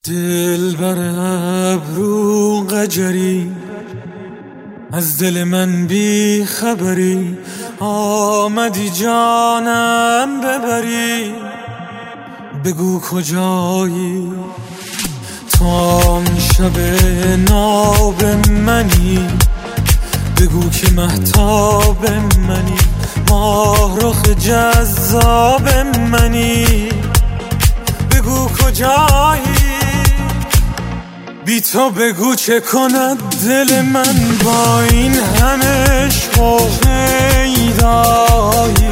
دلبر ابرو قجری، از دل من بی خبری، آمدی جانم ببری. بگو کجایی تو آن شب ناب منی، بگو که مهتاب منی، ماه رخ جذاب منی. بگو کجایی بی تو، بگو چه کند دل من با این همه عشق و شیدایی.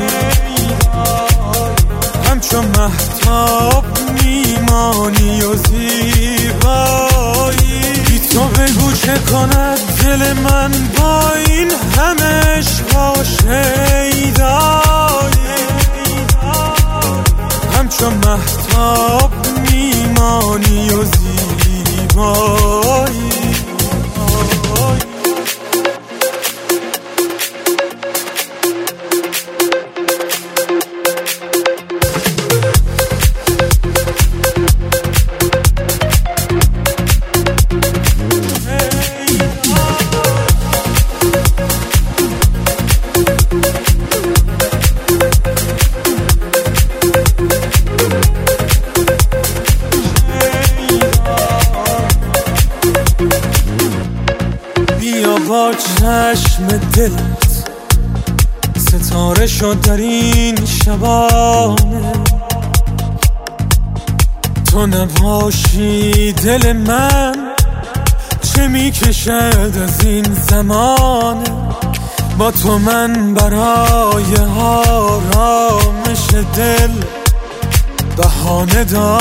همچون مهتاب میمانی و زیبایی. بی تو بگو چه کند دل من با این همه عشق و شیدایی. همچون مهتاب میمانی و زیبایی. بیا با چشم دلت ستاره شد در این شبانه. تو نباشی دل من چه میکشد از این زمانه. با تو من برای آرامش دل بهانه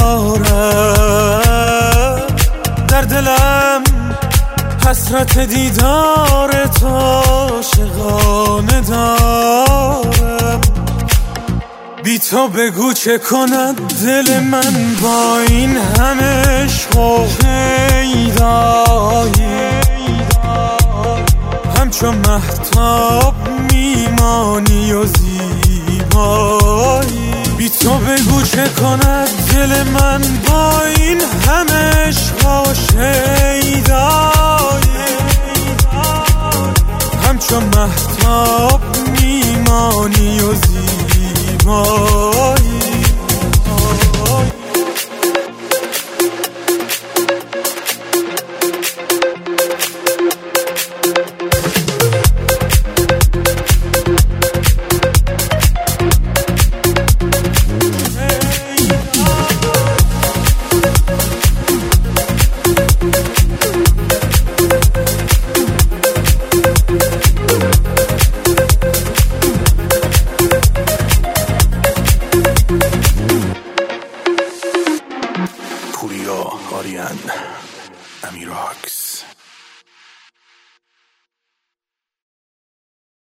دارم. در دلم حسرت دیدار تو عاشقانه دارم. بی تو بگو چه کند دل من با این همه عشق و شیدایی. همچون مهتاب میمانی و زیبایی. بی تو بگو چه کند دل من با این همه عشق و شیدایی. همچون مهتاب میمانی و زیبایی. پوریا آریان امیراکس.